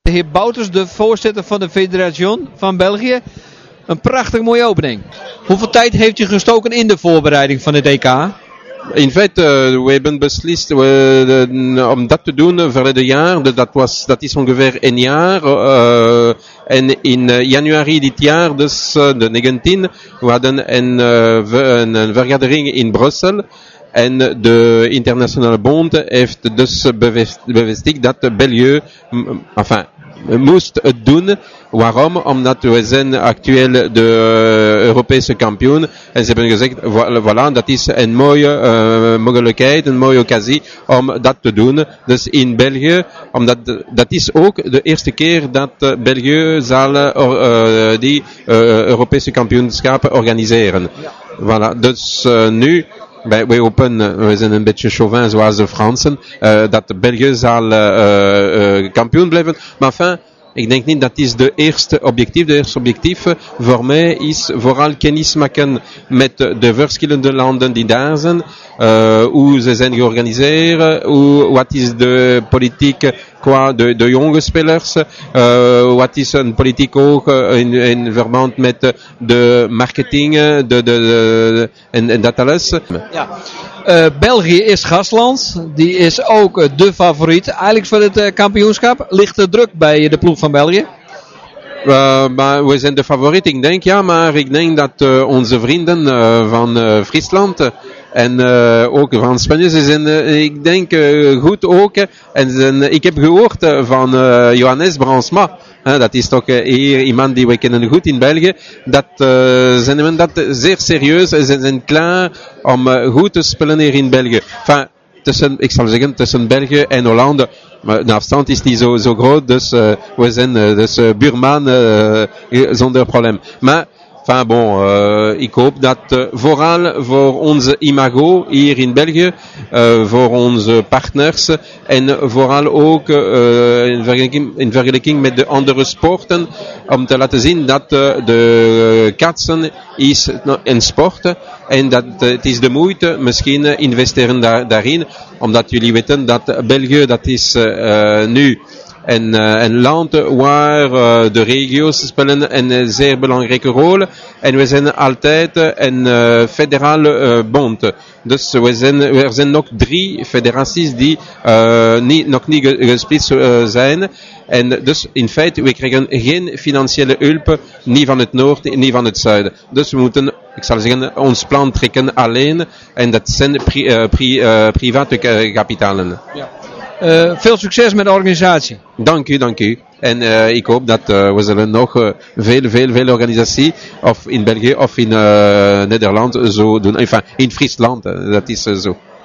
De heer Bouters, de voorzitter van de Federation van België. Een prachtig mooie opening. Hoeveel tijd heeft u gestoken in de voorbereiding van het EK? In feite, we hebben beslist om dat te doen verleden jaar. Dat is ongeveer een jaar. En in januari dit jaar, dus de 19, we hadden een vergadering in Brussel. En de internationale bond heeft dus bevestigd dat België, moest het doen. Waarom? Omdat we zijn actueel de Europese kampioen. En ze hebben gezegd, voilà, dat is een mooie mogelijkheid, een mooie occasie om dat te doen. Dus in België, omdat dat is ook de eerste keer dat België zal die Europese kampioenschappen organiseren. Voilà, dus nu... We hopen, we zijn een beetje chauvin zoals de Fransen, dat België zal kampioen blijven. Maar enfin, ik denk niet dat is de eerste objectief. De eerste objectief voor mij is vooral kennis maken met de verschillende landen die daar zijn. Hoe ze zijn georganiseerd, wat is de politiek qua de jonge spelers, wat is een politiek ook in verband met de marketing en dat alles. Ja. België is gastland, die is ook de favoriet eigenlijk voor het kampioenschap. Ligt de druk bij de ploeg van België? Maar we zijn de favoriet, ik denk, ja, maar ik denk dat onze vrienden van Friesland en ook van Spanje, ze zijn, ik denk, goed ook. En ik heb gehoord van Johannes Bransma, dat is toch hier iemand die we kennen goed in België, dat ze nemen dat zeer serieus en ze zijn klaar om goed te spelen hier in België. Enfin, ik zal zeggen, tussen België en Hollande. Maar de afstand is niet zo groot, dus we zijn dus buurman zonder probleem. Maar, enfin bon, ik hoop dat vooral voor onze imago hier in België, voor onze partners en vooral ook in vergelijking met de andere sporten, om te laten zien dat de kaatsen is een sport en dat het is de moeite misschien investeren daarin, omdat jullie weten dat België dat is nu een land waar de regio's spelen een zeer belangrijke rol en we zijn altijd een federale bond. Dus er zijn nog 3 federaties die nog niet gesplitst zijn. En dus in feite, we krijgen geen financiële hulp, niet van het noord, niet van het zuiden. Dus we moeten, ik zal zeggen, ons plan trekken alleen en dat zijn private kapitalen. Ja. Veel succes met de organisatie. Dank u. En ik hoop dat we zullen nog veel organisatie, of in België of in Nederland, zo doen. Enfin, in Friesland, dat is zo.